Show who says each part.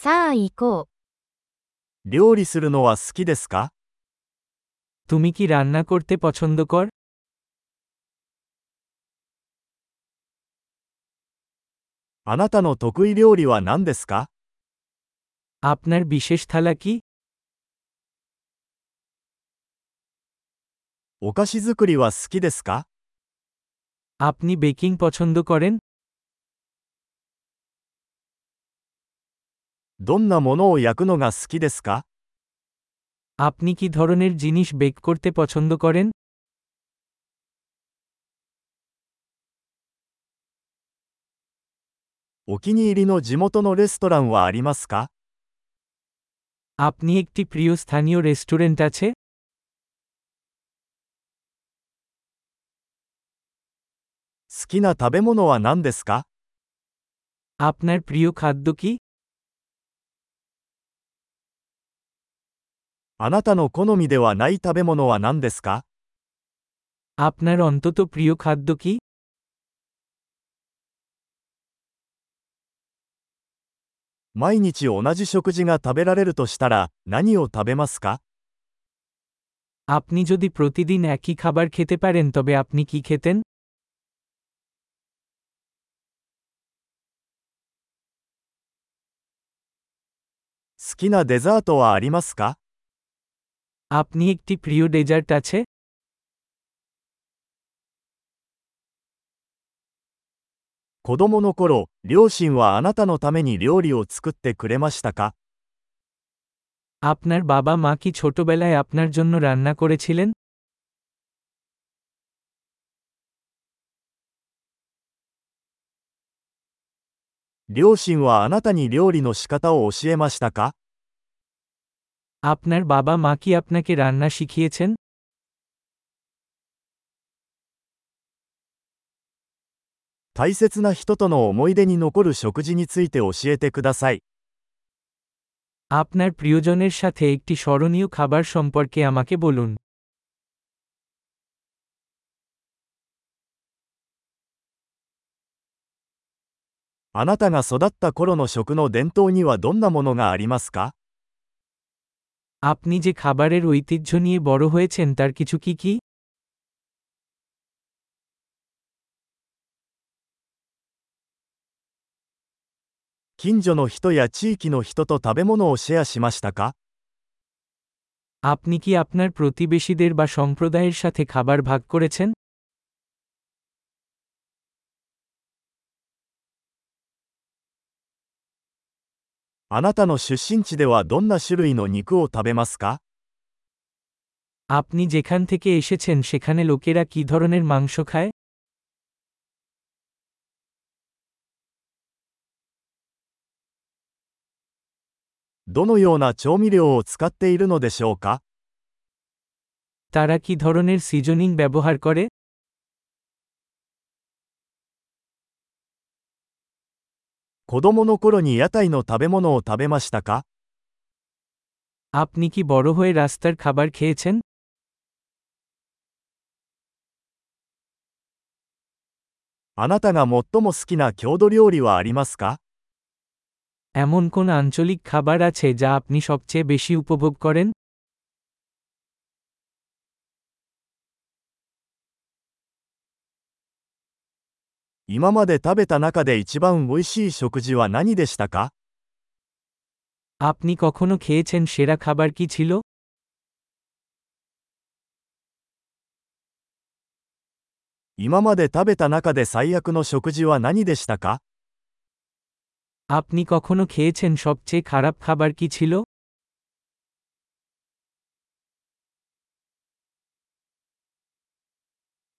Speaker 1: さあ行こ
Speaker 2: 料理するのは好きですか？
Speaker 3: তুমি কি রান্না করতে পছন্দ কর?
Speaker 2: あなたの得意料理は何ですか？
Speaker 3: আপনার বিশেষ থালা কি?
Speaker 2: お菓子作りは好きですか？
Speaker 3: আপনি বেকিং পছন্দ করেন?
Speaker 2: どんなものを焼くのが好きですか？
Speaker 3: আপনি কি ধরনের জিনিস বেক করতে পছন্দ করেন?
Speaker 2: お気に入りの地元のレストランはありますか？
Speaker 3: আপনি একটি প্রিয় স্থানীয় রেস্টুরেন্ট আছে?
Speaker 2: 好きな食べ物は何ですか？
Speaker 3: আপনার প্রিয় খাদ্য কি?
Speaker 2: あなたの好みではない食べ物は何ですか？
Speaker 3: আপনার অন্তত প্রিয় খাদ্য কি?
Speaker 2: 毎日同じ食事が食べられるとしたら、何を食べますか？
Speaker 3: আপনি যদি প্রতিদিন একই খাবার খেতে পারেন তবে আপনি কি খেতেন?
Speaker 2: 好きなデザートはありますか？
Speaker 3: আপনি একটি প্রিয় ডেজার্ট আছে?
Speaker 2: 子供の頃、両親はあなたのために料理を作ってくれましたか？
Speaker 3: আপনার বাবা মা কি ছোটবেলায় আপনার জন্য রান্না করেছিলেন?
Speaker 2: 両親はあなたに料理の仕方を教えましたか？
Speaker 3: আপনার বাবা মা কি আপনাকে রান্না শিখিয়েছেন?
Speaker 2: 大切な人との思い出に残る食事について教えてください。
Speaker 3: আপনার প্রিয়জনের সাথে একটি স্মরণীয় খাবার সম্পর্কে আমাকে বলুন।
Speaker 2: あなたが育った頃の食の伝統にはどんなものがありますか？
Speaker 3: আপনি যে খাবারের ঐতিহ্য নিয়ে বড় হয়েছেন তার কিছু কি কি?
Speaker 2: 近所の人や地域の人と食べ物をシェアしましたか？
Speaker 3: আপনি কি আপনার প্রতিবেশীদের বা সম্প্রদায়ের সাথে খাবার ভাগ করেছেন?
Speaker 2: あなたの出身地ではどんな種類の肉を食べますか？
Speaker 3: আপনি যেখান থেকে এসেছেন সেখানে লোকেরা কি ধরনের মাংস খায়?
Speaker 2: どのような調味料を使っているのでしょうか？
Speaker 3: তারা কি ধরনের সিজনিং ব্যবহার করে?
Speaker 2: 子供の頃に屋台の食べ物を食べましたか？
Speaker 3: আপনি কি বড় হয়ে রাস্তার খাবার খেয়েছেন?
Speaker 2: あなたが最も好きな郷土料理はありますか？
Speaker 3: এমন কোন আঞ্চলিক খাবার আছে যা আপনি সবচেয়ে বেশি উপভোগ করেন?
Speaker 2: 今まで食べた中で一番美味しい食事は何でしたか？
Speaker 3: আপনি কখনো খেয়েছেন সেরা খাবার কি ছিল?
Speaker 2: 今まで食べた中で最悪の食事は何でしたか？
Speaker 3: আপনি কখনো খেয়েছেন সবচেয়ে খারাপ খাবার কি ছিল?